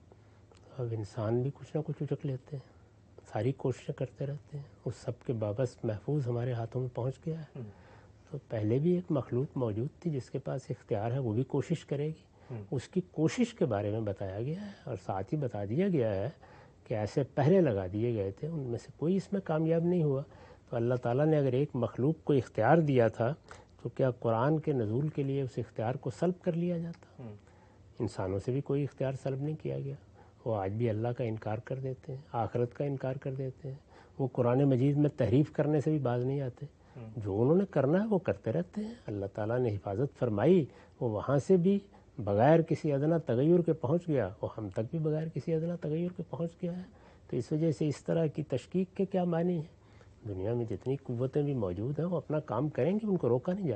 اب انسان بھی کچھ نہ کچھ اچک لیتے ہیں، ساری کوششیں کرتے رہتے ہیں، اس سب کے بابس محفوظ ہمارے ہاتھوں میں پہنچ گیا ہے۔ تو پہلے بھی ایک مخلوق موجود تھی جس کے پاس اختیار ہے، وہ بھی کوشش کرے گی۔ اس کی کوشش کے بارے میں بتایا گیا ہے اور ساتھ ہی بتا دیا گیا ہے کہ ایسے پہلے لگا دیے گئے تھے، ان میں سے کوئی اس میں کامیاب نہیں ہوا۔ تو اللہ تعالیٰ نے اگر ایک مخلوق کو اختیار دیا تھا تو کیا قرآن کے نزول کے لیے اس اختیار کو سلب کر لیا جاتا؟ انسانوں سے بھی کوئی اختیار سلب نہیں کیا گیا۔ وہ آج بھی اللہ کا انکار کر دیتے ہیں، آخرت کا انکار کر دیتے ہیں، وہ قرآن مجید میں تحریف کرنے سے بھی باز نہیں آتے۔ جو انہوں نے کرنا ہے وہ کرتے رہتے ہیں۔ اللہ تعالیٰ نے حفاظت فرمائی، وہ وہاں سے بھی بغیر کسی ادنا تغیر کے پہنچ گیا، وہ ہم تک بھی بغیر کسی ادنا تغیر کے پہنچ گیا ہے۔ تو اس وجہ سے اس طرح کی تشکیک کے کیا معنی ہیں؟ دنیا میں جتنی قوتیں بھی موجود ہیں وہ اپنا کام کریں گی، ان کو روکا نہیں جاتا۔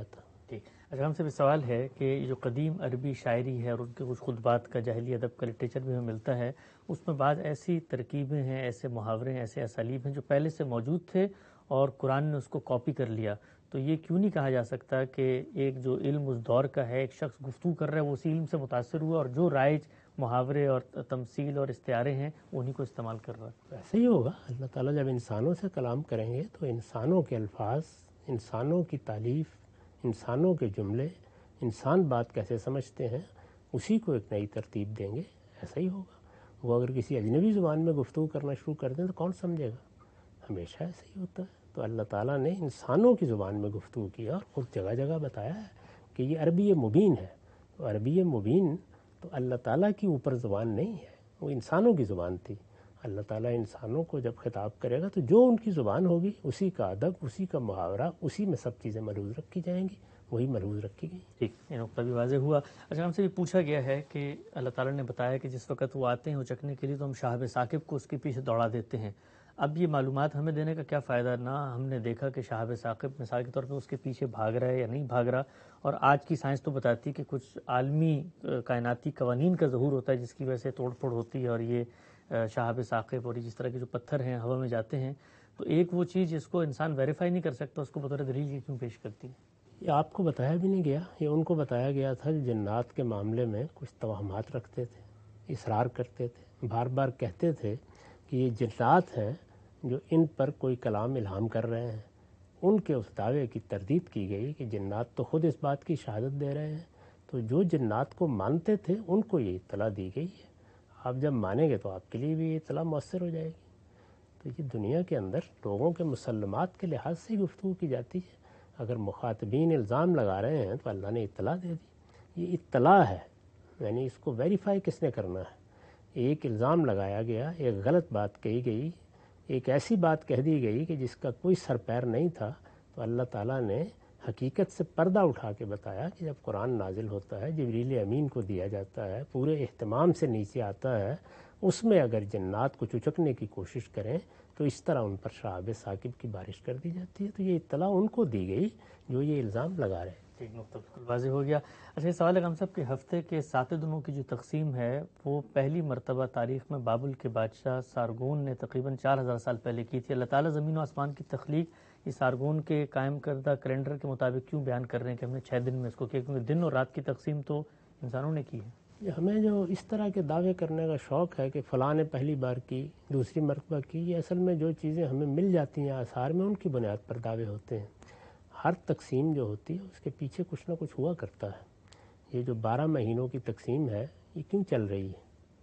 ٹھیک. اچھا ہم سے بھی سوال ہے کہ جو قدیم عربی شاعری ہے اور ان کے کچھ خطبات کا جاہلی ادب کا لٹریچر بھی ہمیں ملتا ہے، اس میں بعض ایسی ترکیبیں ہیں، ایسے محاورے ہیں، ایسے اسالیب ہیں جو پہلے سے موجود تھے اور قرآن نے اس کو کاپی کر لیا. تو یہ کیوں نہیں کہا جا سکتا کہ ایک جو علم اس دور کا ہے، ایک شخص گفتگو کر رہا ہے وہ اسی علم سے متاثر ہوا اور جو رائج محاورے اور تمثیل اور استعارے ہیں انہی کو استعمال کر رہا ہے؟ ایسے ہی ہوگا. اللہ تعالیٰ جب انسانوں سے کلام کریں گے تو انسانوں کے الفاظ، انسانوں کی تالیف، انسانوں کے جملے، انسان بات کیسے سمجھتے ہیں اسی کو ایک نئی ترتیب دیں گے. ایسا ہی ہوگا. وہ اگر کسی اجنبی زبان میں گفتگو کرنا شروع کر دیں تو کون سمجھے گا؟ ہمیشہ ایسا ہی ہوتا ہے. تو اللہ تعالیٰ نے انسانوں کی زبان میں گفتگو کیا اور خود جگہ جگہ بتایا ہے کہ یہ عربی مبین ہے. تو عربی مبین تو اللہ تعالیٰ کی اوپر زبان نہیں ہے، وہ انسانوں کی زبان تھی. اللہ تعالیٰ انسانوں کو جب خطاب کرے گا تو جو ان کی زبان ہوگی اسی کا ادب، اسی کا محاورہ، اسی میں سب چیزیں ملحوظ رکھی جائیں گی، وہی ملحوظ رکھی گئی. ٹھیک، یہ نقطہ بھی واضح ہوا. اچھا ہم سے بھی پوچھا گیا ہے کہ اللہ تعالیٰ نے بتایا کہ جس وقت وہ آتے ہیں اچکنے کے لیے تو ہم شہاب ثاقب کو اس کے پیچھے دوڑا دیتے ہیں. اب یہ معلومات ہمیں دینے کا کیا فائدہ؟ نہ ہم نے دیکھا کہ شہاب ثاقب مثال کے طور پہ اس کے پیچھے بھاگ رہا ہے یا نہیں بھاگ رہا، اور آج کی سائنس تو بتاتی ہے کہ کچھ عالمی کائناتی قوانین کا ظہور ہوتا ہے جس کی وجہ سے توڑ پھوڑ ہوتی ہے اور یہ شہاب ثاقب اور جس طرح کے جو پتھر ہیں ہوا میں جاتے ہیں. تو ایک وہ چیز جس کو انسان ویریفائی نہیں کر سکتا اس کو بطور دلیل یہ کیوں پیش کرتی ہے؟ یہ آپ کو بتایا بھی نہیں گیا، یہ ان کو بتایا گیا تھا جو جنات کے معاملے میں کچھ توہمات رکھتے تھے، اصرار کرتے تھے، بار بار کہتے تھے کہ یہ جنات ہیں جو ان پر کوئی کلام الہام کر رہے ہیں. ان کے اس دعوے کی تردید کی گئی کہ جنات تو خود اس بات کی شہادت دے رہے ہیں. تو جو جنات کو مانتے تھے ان کو یہ اطلاع دی گئی ہے. آپ جب مانیں گے تو آپ کے لیے بھی یہ اطلاع مؤثر ہو جائے گی. تو یہ دنیا کے اندر لوگوں کے مسلمات کے لحاظ سے گفتگو کی جاتی ہے. اگر مخاطبین الزام لگا رہے ہیں تو اللہ نے اطلاع دے دی. یہ اطلاع ہے، یعنی اس کو ویریفائی کس نے کرنا ہے. ایک الزام لگایا گیا، ایک غلط بات کہی گئی، ایک ایسی بات کہہ دی گئی کہ جس کا کوئی سر پیر نہیں تھا. تو اللہ تعالیٰ نے حقیقت سے پردہ اٹھا کے بتایا کہ جب قرآن نازل ہوتا ہے، جبریل امین کو دیا جاتا ہے، پورے اہتمام سے نیچے آتا ہے، اس میں اگر جنات کو چچکنے کی کوشش کریں تو اس طرح ان پر شہاب ثاقب کی بارش کر دی جاتی ہے. تو یہ اطلاع ان کو دی گئی جو یہ الزام لگا رہے ہیں. ٹھیک، نقطہ بالکل واضح ہو گیا. اچھا یہ سوال ہے ہم سب کے ہفتے کے سات دنوں کی جو تقسیم ہے وہ پہلی مرتبہ تاریخ میں بابل کے بادشاہ سارگون نے تقریباً چار ہزار سال پہلے کی تھی. اللہ تعالیٰ زمین و آسمان کی تخلیق یہ سارگون کے قائم کردہ کیلنڈر کے مطابق کیوں بیان کر رہے ہیں کہ ہم نے چھ دن میں اس کو کیا؟ کیونکہ دن اور رات کی تقسیم تو انسانوں نے کی ہے. یہ ہمیں جو اس طرح کے دعوے کرنے کا شوق ہے کہ فلاں نے پہلی بار کی، دوسری مرتبہ کی، یہ اصل میں جو چیزیں ہمیں مل جاتی ہیں آثار میں ان کی بنیاد پر دعوے ہوتے ہیں. ہر تقسیم جو ہوتی ہے اس کے پیچھے کچھ نہ کچھ ہوا کرتا ہے. یہ جو بارہ مہینوں کی تقسیم ہے یہ کیوں چل رہی ہے؟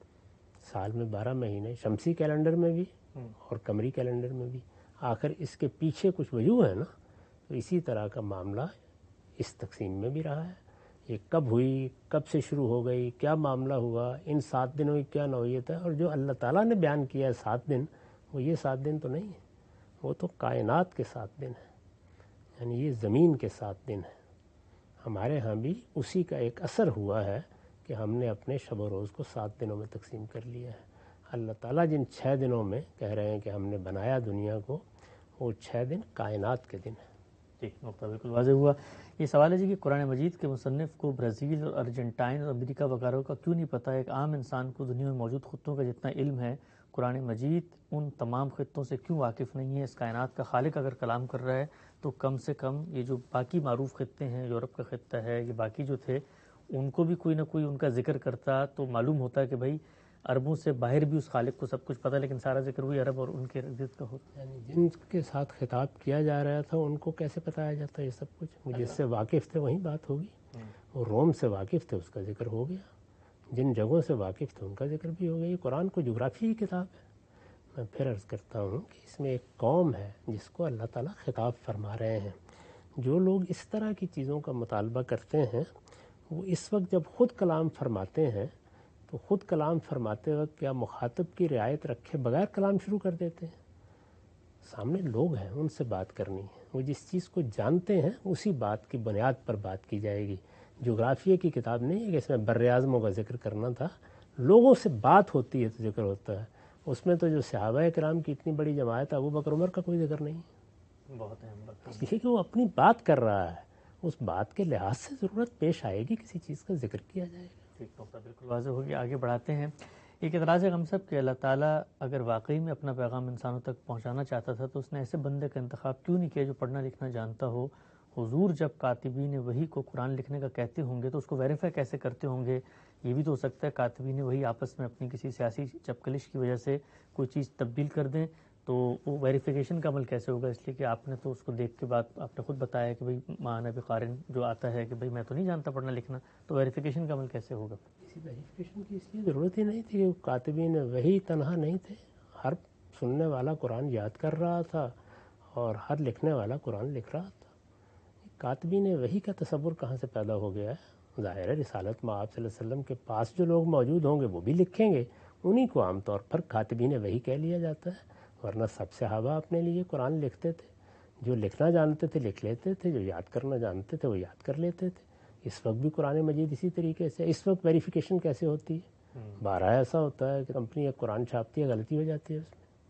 سال میں بارہ مہینے، شمسی کیلنڈر میں بھی اور قمری کیلنڈر میں بھی. آخر اس کے پیچھے کچھ وجوہ ہے نا. تو اسی طرح کا معاملہ اس تقسیم میں بھی رہا ہے. یہ کب ہوئی، کب سے شروع ہو گئی، کیا معاملہ ہوا، ان سات دنوں کی کیا نوعیت ہے. اور جو اللہ تعالیٰ نے بیان کیا ہے سات دن، وہ یہ سات دن تو نہیں ہے، وہ تو کائنات کے سات دن ہیں. یعنی یہ زمین کے سات دن ہیں. ہمارے ہاں بھی اسی کا ایک اثر ہوا ہے کہ ہم نے اپنے شب و روز کو سات دنوں میں تقسیم کر لیا ہے. اللہ تعالیٰ جن چھ دنوں میں کہہ رہے ہیں کہ ہم نے بنایا دنیا کو، وہ چھ دن کائنات کے دن ہیں. جی نقطہ بالکل واضح ہوا. یہ سوال ہے جی کہ قرآن مجید کے مصنف کو برازیل اور ارجنٹائن اور امریکہ وغیرہ کا کیوں نہیں پتہ؟ ایک عام انسان کو دنیا میں موجود خطوں کا جتنا علم ہے، قرآن مجید ان تمام خطوں سے کیوں واقف نہیں ہے؟ اس کائنات کا خالق اگر کلام کر رہا ہے تو کم سے کم یہ جو باقی معروف خطے ہیں، یورپ کا خطہ ہے، یہ باقی جو تھے ان کو بھی کوئی نہ کوئی ان کا ذکر کرتا تو معلوم ہوتا ہے کہ بھائی عربوں سے باہر بھی اس خالق کو سب کچھ پتہ، لیکن سارا ذکر وہی عرب اور ان کے ارد کا ہوتا. یعنی جن کے ساتھ خطاب کیا جا رہا تھا ان کو کیسے بتایا جاتا ہے یہ سب کچھ؟ وہ جس سے واقف تھے وہی بات ہوگی. وہ روم سے واقف تھے، اس کا ذکر ہو گیا. جن جگہوں سے واقف تھے ان کا ذکر بھی ہو گیا. یہ قرآن کو جغرافی کی کتاب ہے. میں پھر عرض کرتا ہوں کہ اس میں ایک قوم ہے جس کو اللہ تعالیٰ خطاب فرما رہے ہیں. جو لوگ اس طرح کی چیزوں کا مطالبہ کرتے ہیں وہ اس وقت جب خود کلام فرماتے ہیں تو خود کلام فرماتے وقت کیا مخاطب کی رعایت رکھے بغیر کلام شروع کر دیتے ہیں؟ سامنے لوگ ہیں، ان سے بات کرنی ہے. وہ جس چیز کو جانتے ہیں اسی بات کی بنیاد پر بات کی جائے گی. جغرافیہ کی کتاب نہیں ہے کہ اس میں بر اعظموں کا ذکر کرنا تھا. لوگوں سے بات ہوتی ہے تو ذکر ہوتا ہے. اس میں تو جو صحابہ کرام کی اتنی بڑی جماعت ہے، ابو بکر عمر کا کوئی ذکر نہیں. بہت اہم بات اس لیے کہ وہ اپنی بات کر رہا ہے، اس بات کے لحاظ سے ضرورت پیش آئے گی کسی چیز کا ذکر کیا جائے گا. ٹھیک نقطہ بالکل واضح ہو گیا. آگے بڑھاتے ہیں. ایک اعتراض ہے ہم سب کہ اللہ تعالیٰ اگر واقعی میں اپنا پیغام انسانوں تک پہنچانا چاہتا تھا تو اس نے ایسے بندے کا انتخاب کیوں نہیں کیا جو پڑھنا لکھنا جانتا ہو. حضور جب کاتبین وحی کو قرآن لکھنے کا کہتے ہوں گے تو اس کو ویریفائی کیسے کرتے ہوں گے؟ یہ بھی تو ہو سکتا ہے کاتبین وحی آپس میں اپنی کسی سیاسی چپکلش کی وجہ سے کوئی چیز تبدیل کر دیں, تو وہ ویریفیکیشن کا عمل کیسے ہوگا؟ اس لیے کہ آپ نے تو اس کو دیکھ کے بعد آپ نے خود بتایا کہ بھئی معنی بقارن جو آتا ہے کہ بھئی میں تو نہیں جانتا پڑھنا لکھنا, تو ویریفیکیشن کا عمل کیسے ہوگا؟ کسی ویریفیکیشن کی اس لیے ضرورت ہی نہیں تھی کہ کاتبین وحی تنہا نہیں تھے. ہر سننے والا قرآن یاد کر رہا تھا اور ہر لکھنے والا قرآن لکھ رہا تھا. کاتبین وحی کا تصور کہاں سے پیدا ہو گیا ہے؟ ظاہر ہے رسالت میں آپ صلی اللہ علیہ وسلم کے پاس جو لوگ موجود ہوں گے وہ بھی لکھیں گے, انہی کو عام طور پر کاتبین وحی کہہ لیا جاتا ہے. ورنہ سب صحابہ اپنے لیے قرآن لکھتے تھے. جو لکھنا جانتے تھے لکھ لیتے تھے, جو یاد کرنا جانتے تھے وہ یاد کر لیتے تھے. اس وقت بھی قرآن مجید اسی طریقے سے. اس وقت ویریفیکیشن کیسے ہوتی ہے؟ بارہ ایسا ہوتا ہے کہ کمپنی ایک قرآن چھاپتی ہے, غلطی ہو جاتی ہے اس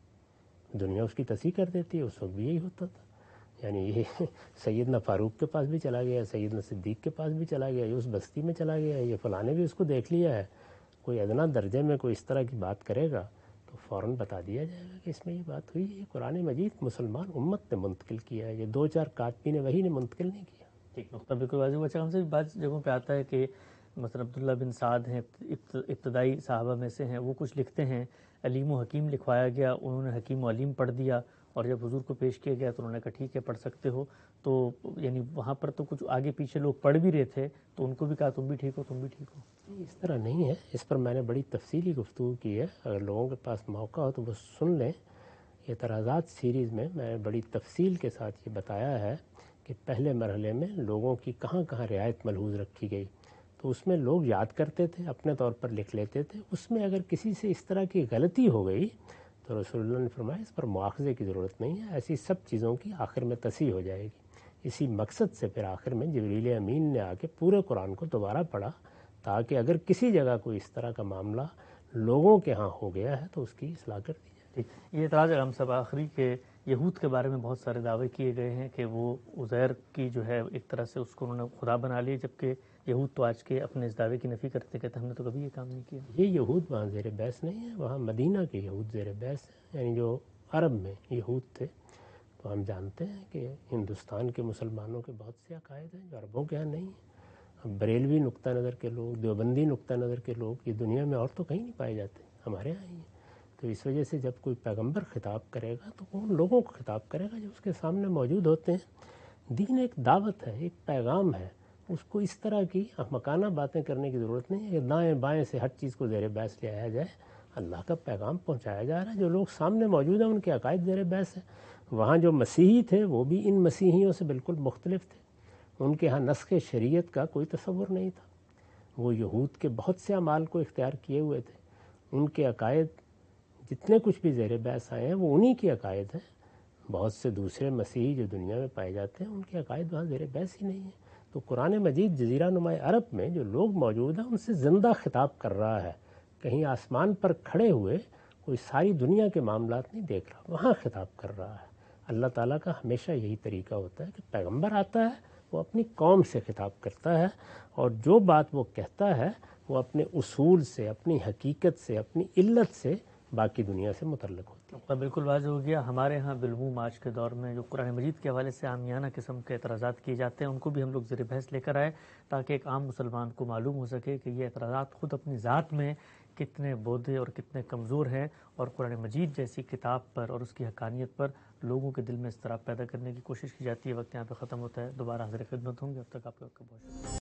میں, دنیا اس کی تصحیح کر دیتی ہے. اس وقت بھی یہی ہوتا تھا. یعنی یہ سیدنا فاروق کے پاس بھی چلا گیا, سیدنا صدیق کے پاس بھی چلا گیا, یہ اس بستی میں چلا گیا, یہ فلاں نے بھی اس کو دیکھ لیا ہے. کوئی ادنا درجے میں کوئی اس طرح کی بات کرے گا تو فوراً بتا دیا جائے گا کہ اس میں یہ بات ہوئی. یہ قرآن مجید مسلمان امت نے منتقل کیا ہے, یہ دو چار کاتبین وحی نے منتقل نہیں کیا. ٹھیک نقطہ بالکل واضح ہوا. اچھا ہم سے بعض جگہوں پہ آتا ہے کہ مثلا عبداللہ بن سعد ہیں, ابتدائی صحابہ میں سے ہیں, وہ کچھ لکھتے ہیں علیم و حکیم لکھوایا گیا, انہوں نے حکیم و علیم پڑھ دیا اور جب حضور کو پیش کیا گیا تو انہوں نے کہا ٹھیک ہے پڑھ سکتے ہو. تو یعنی وہاں پر تو کچھ آگے پیچھے لوگ پڑھ بھی رہے تھے تو ان کو بھی کہا تم بھی ٹھیک ہو تم بھی ٹھیک ہو. اس طرح نہیں ہے. اس پر میں نے بڑی تفصیلی گفتگو کی ہے, اگر لوگوں کے پاس موقع ہو تو وہ سن لیں. اعتراضات سیریز میں میں نے بڑی تفصیل کے ساتھ یہ بتایا ہے کہ پہلے مرحلے میں لوگوں کی کہاں کہاں رعایت ملحوظ رکھی گئی. تو اس میں لوگ یاد کرتے تھے, اپنے طور پر لکھ لیتے تھے. اس میں اگر کسی سے اس طرح کی غلطی ہو گئی تو رسول اللہ نے فرمایا اس پر مواخذے کی ضرورت نہیں ہے, ایسی سب چیزوں کی آخر میں تصحیح ہو جائے گی. اسی مقصد سے پھر آخر میں جبریل امین نے آ کے پورے قرآن کو دوبارہ پڑھا تاکہ اگر کسی جگہ کوئی اس طرح کا معاملہ لوگوں کے ہاں ہو گیا ہے تو اس کی اصلاح کر دی جائے. یہ اعتراض ہے ہم سب آخری کے یہود کے بارے میں بہت سارے دعوے کیے گئے ہیں کہ وہ عزیر کی جو ہے ایک طرح سے اس کو انہوں نے خدا بنا لیا, جبکہ یہود تو آج کے اپنے اس دعوے کی نفی کرتے کہتے ہم نے تو کبھی یہ کام نہیں کیا. یہ یہود وہاں زیر بحث نہیں ہے, وہاں مدینہ کے یہود زیر بحث ہیں, یعنی جو عرب میں یہود تھے. تو ہم جانتے ہیں کہ ہندوستان کے مسلمانوں کے بہت سے عقائد ہیں جو عربوں کے ہاں نہیں ہیں. بریلوی نقطہ نظر کے لوگ, دیوبندی نقطہ نظر کے لوگ یہ دنیا میں اور تو کہیں نہیں پائے جاتے, ہمارے یہاں ہی ہیں. تو اس وجہ سے جب کوئی پیغمبر خطاب کرے گا تو وہ ان لوگوں کو خطاب کرے گا جو اس کے سامنے موجود ہوتے ہیں. دین ایک دعوت ہے, ایک پیغام ہے, اس کو اس طرح کی احمقانہ باتیں کرنے کی ضرورت نہیں ہے کہ دائیں بائیں سے ہر چیز کو زیر بحث لے آیا جائے. اللہ کا پیغام پہنچایا جا رہا ہے, جو لوگ سامنے موجود ہیں ان کے عقائد زیر بحث ہیں. وہاں جو مسیحی تھے وہ بھی ان مسیحیوں سے بالکل مختلف تھے, ان کے ہاں نسخ شریعت کا کوئی تصور نہیں تھا. وہ یہود کے بہت سے اعمال کو اختیار کیے ہوئے تھے. ان کے عقائد جتنے کچھ بھی زیر بحث آئے ہیں وہ انہی کے عقائد ہیں. بہت سے دوسرے مسیحی جو دنیا میں پائے جاتے ہیں ان کے عقائد وہاں زیر بحث ہی نہیں ہیں. تو قرآن مجید جزیرہ نما عرب میں جو لوگ موجود ہیں ان سے زندہ خطاب کر رہا ہے. کہیں آسمان پر کھڑے ہوئے کوئی ساری دنیا کے معاملات نہیں دیکھ رہا, وہاں خطاب کر رہا ہے. اللہ تعالیٰ کا ہمیشہ یہی طریقہ ہوتا ہے کہ پیغمبر آتا ہے وہ اپنی قوم سے خطاب کرتا ہے, اور جو بات وہ کہتا ہے وہ اپنے اصول سے, اپنی حقیقت سے, اپنی علت سے باقی دنیا سے متعلق ہوتی ہے. بالکل واضح ہو گیا. ہمارے ہاں بالعموم آج کے دور میں جو قرآن مجید کے حوالے سے عامیانہ قسم کے اعتراضات کیے جاتے ہیں ان کو بھی ہم لوگ زیر بحث لے کر آئے تاکہ ایک عام مسلمان کو معلوم ہو سکے کہ یہ اعتراضات خود اپنی ذات میں کتنے بودھے اور کتنے کمزور ہیں, اور قرآن مجید جیسی کتاب پر اور اس کی حقانیت پر لوگوں کے دل میں اضطراب پیدا کرنے کی کوشش کی جاتی ہے. وقت یہاں پہ ختم ہوتا ہے, دوبارہ حاضر خدمت ہوں گے, اب تک آپ لوگ کا بہت شکریہ.